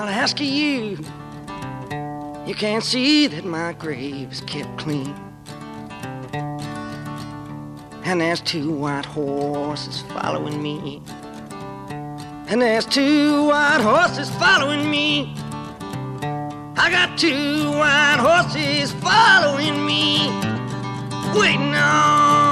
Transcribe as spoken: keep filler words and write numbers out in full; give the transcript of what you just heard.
I'll ask you, you can't see that my grave is kept clean. And there's two white horses following me. And there's two white horses following me. I got two white horses following me, waiting on